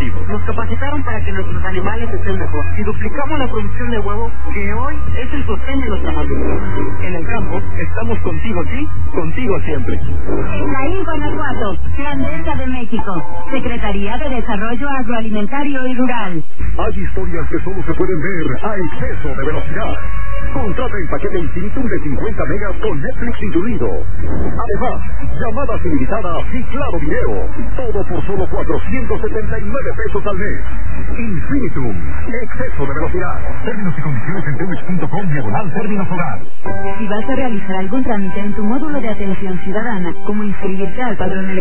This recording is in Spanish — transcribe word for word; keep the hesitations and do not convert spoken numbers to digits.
productivos. Nos capacitaron para que nuestros animales estén mejor. Y duplicamos la producción de huevo, que hoy es el sostén de nuestra familia. En el campo, estamos contigo aquí, contigo siempre. Efraín Guanajuato, Grandeza de México, Secretaría de Desarrollo Agroalimentario y Rural. Hay historias que solo se pueden ver a exceso de velocidad. Contrata el paquete Infinitum de cincuenta megas con Netflix incluido. Además, llamadas ilimitadas y claro video. Todo por solo cuatrocientos setenta y nueve pesos al mes. Infinitum, exceso de velocidad. Términos y condiciones en twitch punto com diagonal términos hogar. Si vas a realizar algún trámite en tu módulo de atención ciudadana, como inscribirte al padrón electoral,